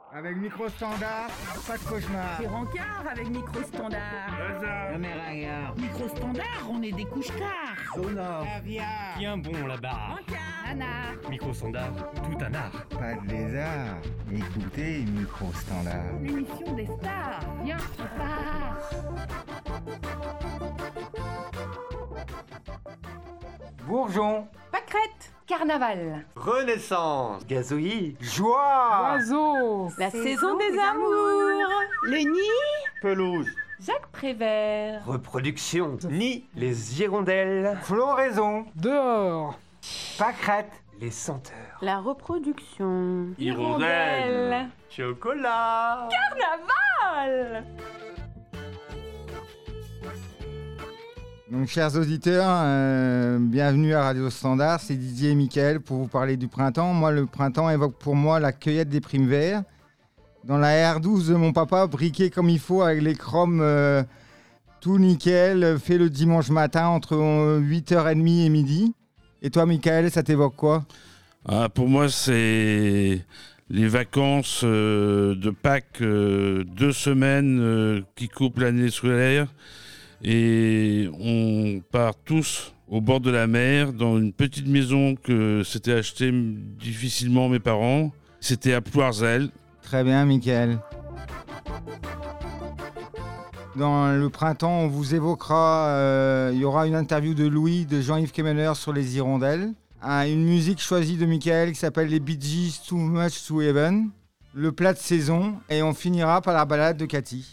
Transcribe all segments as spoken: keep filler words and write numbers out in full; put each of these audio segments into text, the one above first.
Avec micro-standard, pas de cauchemar. C'est rencard avec micro-standard. La mer Micro-standard, on est des couches-tard. Sonore. Caviar. Bien bon là-bas. Rencard. Nanar. Micro-standard, tout un art. Pas de lézard. Écoutez, micro-standard. L'émission des stars. Viens, on part. Bourgeon. Pâquerette, carnaval, Renaissance, gazouillis, Joie. oiseau, la saison, des, amours, le nid, pelouse, Jacques Prévert, reproduction, nid, les hirondelles, Floraison. dehors, Pâquerette. les senteurs, la reproduction, Hirondelle. chocolat, carnaval. Donc, chers auditeurs, euh, bienvenue à Radio Standard. C'est Didier et Mickaël pour vous parler du printemps. Moi, le printemps évoque pour moi la cueillette des primes verts. Dans la R douze de mon papa, briqué comme il faut avec les chromes euh, tout nickel, fait le dimanche matin entre huit heures trente et midi. Et toi, Mickaël, ça t'évoque quoi ? Ah, pour moi, c'est les vacances euh, de Pâques, euh, deux semaines euh, qui coupent l'année scolaire. Et on part tous au bord de la mer, dans une petite maison que s'étaient acheté difficilement mes parents. C'était à Ploirzel. Très bien, Mickaël. Dans le printemps, on vous évoquera, euh, il y aura une interview de Louis, de Jean-Yves Kemener sur les hirondelles. Ah, une musique choisie de Mickaël qui s'appelle les Bee Gees Too Much to Heaven. Le plat de saison. Et on finira par la balade de Cathy.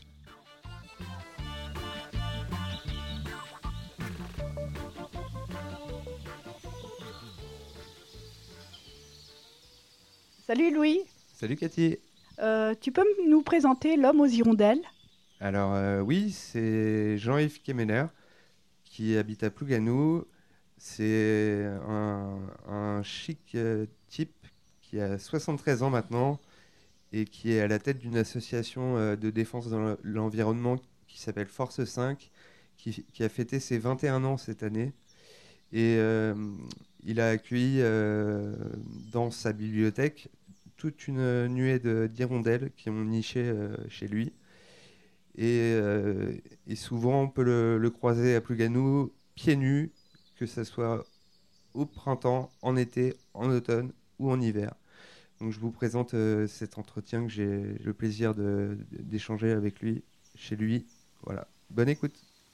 Salut Louis, Salut Cathy. Euh, tu peux m- nous présenter l'homme aux hirondelles ? Alors euh, oui, c'est Jean-Yves Kemener qui habite à Plouganou. C'est un, un chic euh, type qui a soixante-treize ans maintenant et qui est à la tête d'une association euh, de défense dans le- l'environnement qui s'appelle Force cinq, qui, qui a fêté ses vingt et un ans cette année. Et euh, il a accueilli euh, dans sa bibliothèque toute une nuée de- d'hirondelles qui ont niché euh, chez lui. Et, euh, et souvent, on peut le, le croiser à Plouganou, pieds nus, que ce soit au printemps, en été, en automne ou en hiver. Donc je vous présente euh, cet entretien que j'ai le plaisir de- d'échanger avec lui, chez lui. Voilà, bonne écoute.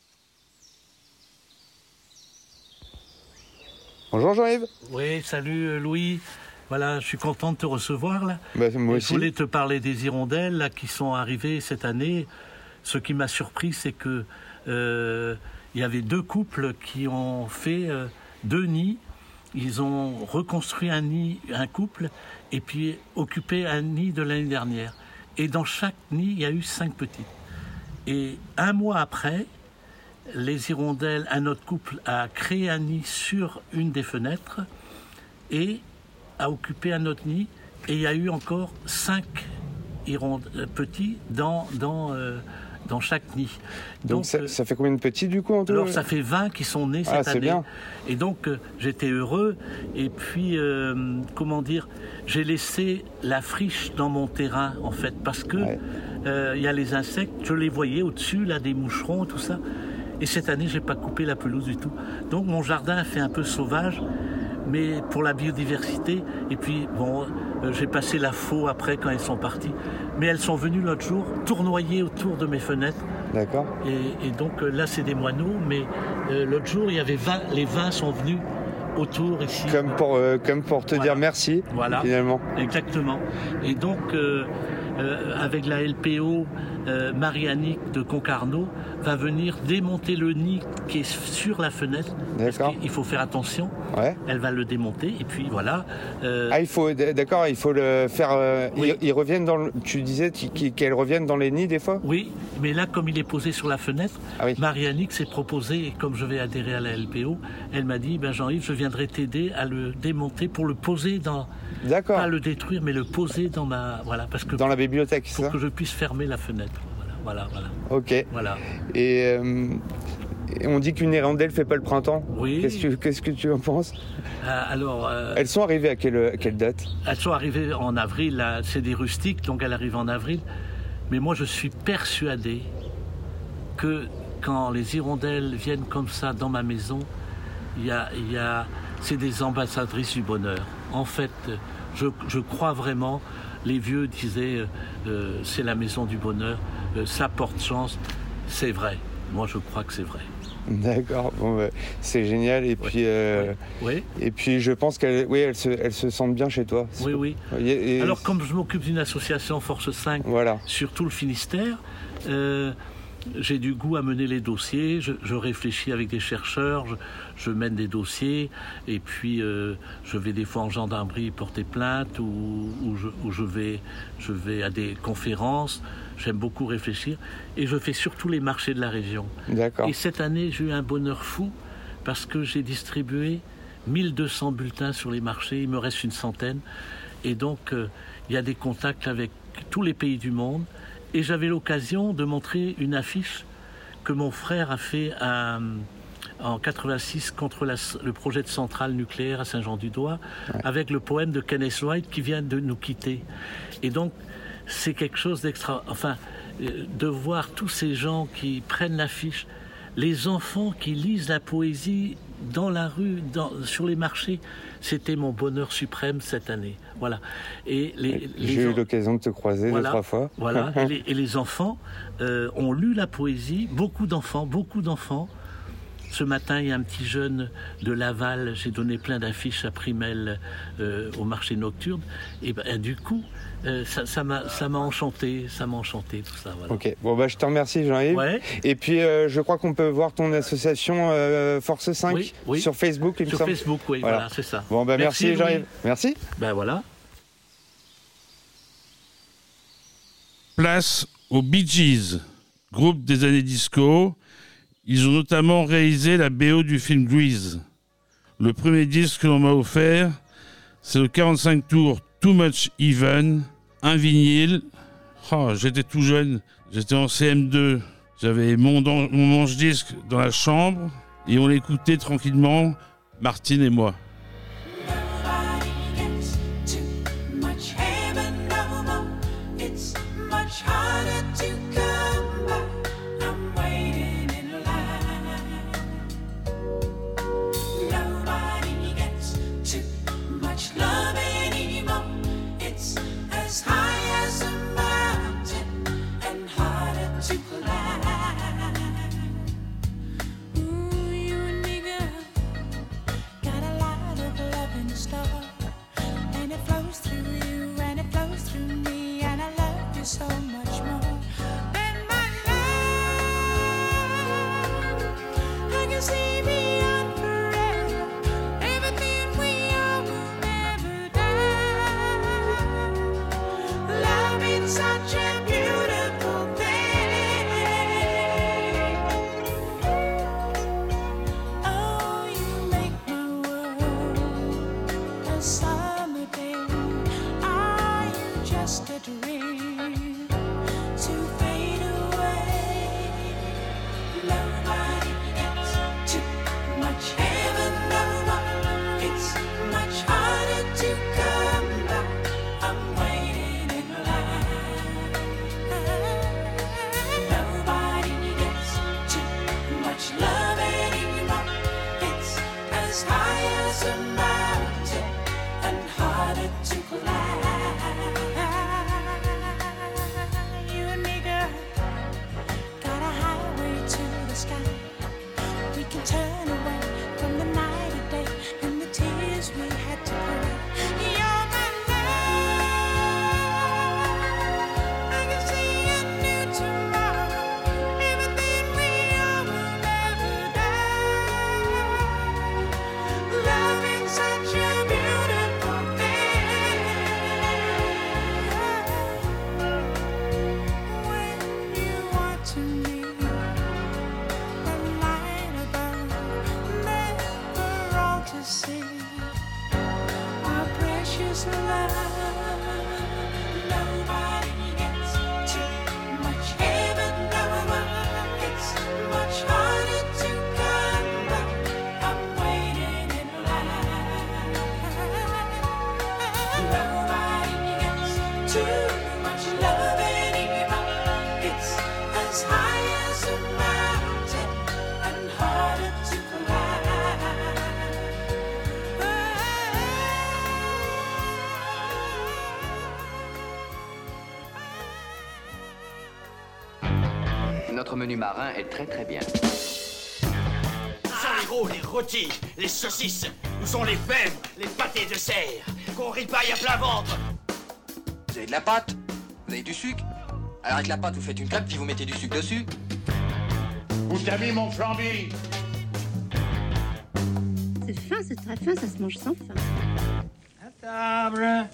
Bonjour Jean-Yves. Oui, salut euh, Louis. Voilà, je suis content de te recevoir là. Bah, moi Et aussi. je voulais te parler des hirondelles là, qui sont arrivées cette année. Ce qui m'a surpris, c'est que euh, il y avait deux couples qui ont fait euh, deux nids. Ils ont reconstruit un nid, un couple, et puis occupé un nid de l'année dernière. Et dans chaque nid, il y a eu cinq petites. Et un mois après, les hirondelles, un autre couple a créé un nid sur une des fenêtres et a occupé un autre nid. Et il y a eu encore cinq hirondelles petits dans, dans, euh, dans chaque nid. Donc, ça, euh, ça fait combien de petits du coup en tout? alors ça fait vingt qui sont nés cette Ah, c'est année. bien. Et donc euh, j'étais heureux. Et puis, euh, comment dire, j'ai laissé la friche dans mon terrain en fait, parce que Ouais. euh, il y a les insectes, je les voyais au-dessus, là, des moucherons, tout ça. Et cette année, j'ai pas coupé la pelouse du tout. Donc mon jardin a fait un peu sauvage, mais pour la biodiversité. Et puis bon, euh, j'ai passé la faux après quand elles sont parties. Mais elles sont venues l'autre jour tournoyer autour de mes fenêtres. D'accord. Et, et donc euh, là, c'est des moineaux, mais euh, l'autre jour, il y avait vingt, les vingt sont venus autour ici. Comme pour, euh, comme pour te Voilà. dire merci, Voilà. finalement. Exactement. Et donc, euh, euh, avec la L P O, euh, Marie-Annick de Concarneau va venir démonter le nid qui est sur la fenêtre. Parce D'accord. qu'il faut faire attention. Ouais. Elle va le démonter, et puis voilà. Euh, Ah, il faut, d'accord, il faut le faire. euh, Oui. ils, ils reviennent dans le, tu disais qu'ils- qu'ils- qu'elles reviennent dans les nids des fois? Oui, mais là, comme il est posé sur la fenêtre, Ah oui. Marie-Annick s'est proposée, et comme je vais adhérer à la L P O, elle m'a dit, ben Jean-Yves, je viendrai t'aider à le démonter pour le poser dans, D'accord. pas le détruire, mais le poser dans ma, voilà, parce que Dans la bibliothèque, c'est pour ça? que je puisse fermer la fenêtre. Voilà, voilà, voilà. Ok. voilà. Et, euh, Et on dit qu'une hirondelle fait pas le printemps. Oui. Qu'est-ce que, qu'est-ce que tu en penses? Euh, alors, euh, Elles sont arrivées à quelle, à quelle date? Elles sont arrivées en avril. Là, c'est des rustiques, donc elles arrivent en avril. Mais moi, je suis persuadé que quand les hirondelles viennent comme ça dans ma maison, il y a, il y a, c'est des ambassadrices du bonheur. En fait, je, je crois vraiment. Les vieux disaient euh, c'est la maison du bonheur, euh, ça porte chance. C'est vrai. Moi, je crois que c'est vrai. D'accord, bon, bah, c'est génial. Et, oui. Puis, euh, oui. et puis, je pense qu'elles oui, elles se, elles se sentent bien chez toi. Oui, oui. Et, et... Alors, comme je m'occupe d'une association Force cinq voilà. sur tout le Finistère, euh, j'ai du goût à mener les dossiers. Je, je réfléchis avec des chercheurs, je, je mène des dossiers, et puis euh, je vais des fois en gendarmerie porter plainte, ou, ou, je, ou je, vais, je vais à des conférences. J'aime beaucoup réfléchir, et je fais surtout les marchés de la région. D'accord. Et cette année, j'ai eu un bonheur fou, parce que j'ai distribué mille deux cents bulletins sur les marchés. Il me reste une centaine, et donc euh, il y a des contacts avec tous les pays du monde. Et j'avais l'occasion de montrer une affiche que mon frère a fait à, en quatre-vingt-six contre la, le projet de centrale nucléaire à Saint-Jean-du-Doigt, ouais. avec le poème de Kenneth White qui vient de nous quitter. Et donc, c'est quelque chose d'extra... Enfin, de voir tous ces gens qui prennent l'affiche, les enfants qui lisent la poésie dans la rue, dans, sur les marchés, c'était mon bonheur suprême cette année. Voilà. Et les, les J'ai en... eu l'occasion de te croiser voilà, deux, trois fois. Voilà. et, les, et les enfants euh, ont lu la poésie. Beaucoup d'enfants, beaucoup d'enfants. Ce matin, il y a un petit jeune de Laval. J'ai donné plein d'affiches à Primel euh, au marché nocturne. Et, ben, et du coup, euh, ça, ça m'a, ça m'a enchanté, ça m'a enchanté tout ça. Voilà. Ok. Bon bah je te remercie Jean-Yves. Ouais. Et puis euh, je crois qu'on peut voir ton association euh, Force cinq oui, oui. sur Facebook. Il sur me Facebook, oui. Voilà, voilà c'est ça. Bon bah merci, merci Jean-Yves. Merci. Ben voilà. Place aux Bee Gees, groupe des années disco. Ils ont notamment réalisé la B O du film Grease. Le premier disque que l'on m'a offert, c'est le quarante-cinq tours Too Much Even, un vinyle. Oh, j'étais tout jeune, j'étais en C M deux. J'avais mon, mon manche-disque dans la chambre et on l'écoutait tranquillement, Martine et moi. So much more than my love. I can see beyond forever. Everything we are will never die. Love is such a beautiful thing. Oh, you make my world a summer day. Are you just a dream? Notre menu marin est très très bien. Où sont les rôles, les rôtis, les saucisses? Où sont les fèves, les pâtés de serre qu'on ripaille à plein ventre? Vous avez de la pâte? Vous avez du sucre? Alors avec la pâte, vous faites une crêpe puis vous mettez du sucre dessus. Où t'as mis mon flambi? C'est fin, c'est très fin, ça se mange sans faim. À table.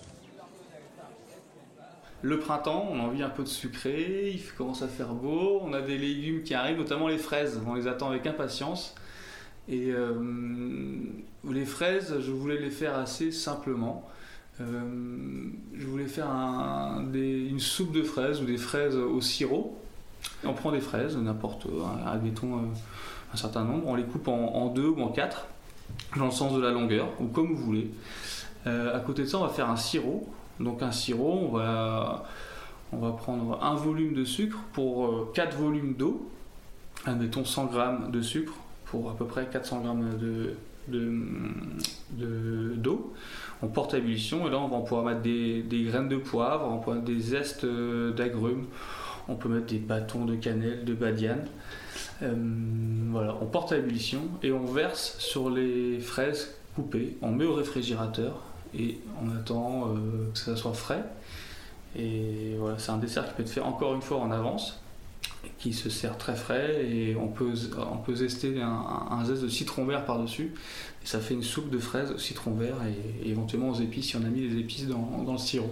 Le printemps, on a envie un peu de sucré, il commence à faire beau, on a des légumes qui arrivent, notamment les fraises, on les attend avec impatience. Et euh, les fraises, je voulais les faire assez simplement. Euh, je voulais faire un, des, une soupe de fraises ou des fraises au sirop. On prend des fraises, n'importe, admettons euh, un certain nombre, on les coupe en, en deux ou en quatre, dans le sens de la longueur, ou comme vous voulez. Euh, à côté de ça, on va faire un sirop. Donc un sirop, on va, on va prendre un volume de sucre pour euh, quatre volumes d'eau, admettons cent grammes de sucre pour à peu près quatre cents grammes de, de, de, d'eau. On porte à ébullition et là on va pouvoir mettre des, des graines de poivre, on peut mettre des zestes d'agrumes, on peut mettre des bâtons de cannelle, de badiane. Euh, voilà, on porte à ébullition et on verse sur les fraises coupées, on met au réfrigérateur et on attend euh, que ça soit frais. Et voilà, c'est un dessert qui peut être fait encore une fois en avance, qui se sert très frais et on peut, on peut zester un, un zeste de citron vert par-dessus. Et ça fait une soupe de fraises au citron vert et, et éventuellement aux épices si on a mis des épices dans, dans le sirop.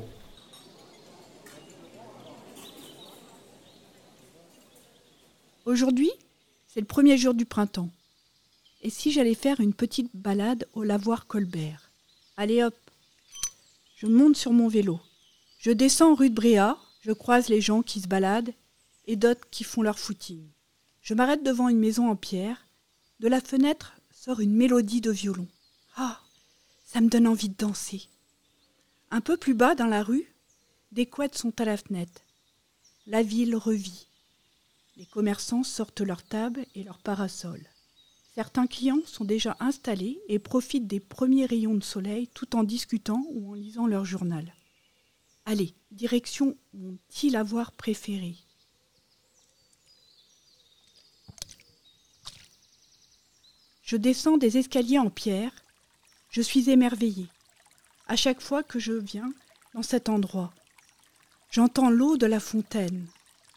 Aujourd'hui, c'est le premier jour du printemps. Et si j'allais faire une petite balade au lavoir Colbert? Allez hop, je monte sur mon vélo. Je descends rue de Bréa, je croise les gens qui se baladent et d'autres qui font leur footing. Je m'arrête devant une maison en pierre. De la fenêtre sort une mélodie de violon. Ah, ça me donne envie de danser. Un peu plus bas dans la rue, des couettes sont à la fenêtre. La ville revit. Les commerçants sortent leurs tables et leurs parasols. Certains clients sont déjà installés et profitent des premiers rayons de soleil tout en discutant ou en lisant leur journal. Allez, direction mon petit lavoir préféré. Je descends des escaliers en pierre. Je suis émerveillée. À chaque fois que je viens dans cet endroit, j'entends l'eau de la fontaine.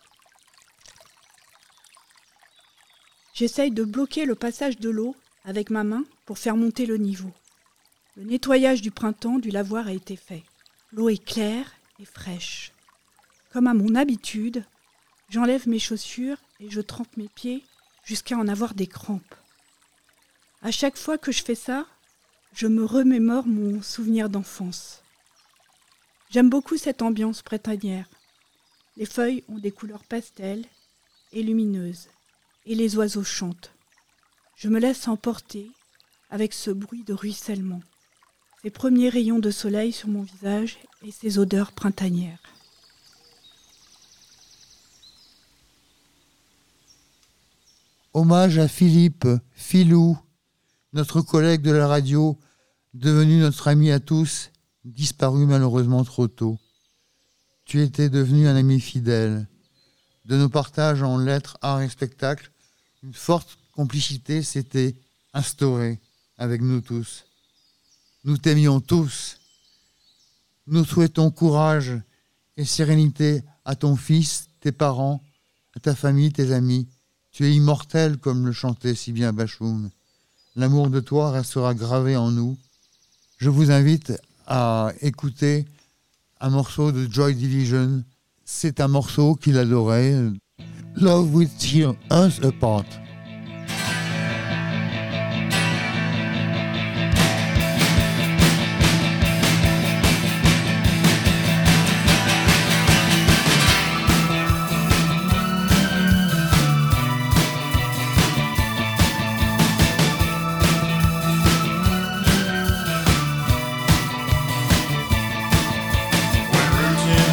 J'essaye de bloquer le passage de l'eau avec ma main pour faire monter le niveau. Le nettoyage du printemps du lavoir a été fait. L'eau est claire et fraîche. Comme à mon habitude, j'enlève mes chaussures et je trempe mes pieds jusqu'à en avoir des crampes. À chaque fois que je fais ça, je me remémore mon souvenir d'enfance. J'aime beaucoup cette ambiance printanière. Les feuilles ont des couleurs pastel et lumineuses. Et les oiseaux chantent. Je me laisse emporter avec ce bruit de ruissellement, ces premiers rayons de soleil sur mon visage et ces odeurs printanières. Hommage à Philippe, Philou, notre collègue de la radio, devenu notre ami à tous, disparu malheureusement trop tôt. Tu étais devenu un ami fidèle. De nos partages en lettres, arts et spectacles, une forte complicité s'était instaurée avec nous tous. Nous t'aimions tous. Nous souhaitons courage et sérénité à ton fils, tes parents, à ta famille, tes amis. Tu es immortel comme le chantait si bien Bachoum. L'amour de toi restera gravé en nous. Je vous invite à écouter un morceau de Joy Division. C'est un morceau qu'il adorait. Love will tear us apart.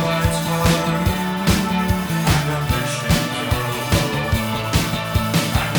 I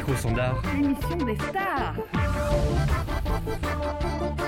Micro-standard. L'émission des stars.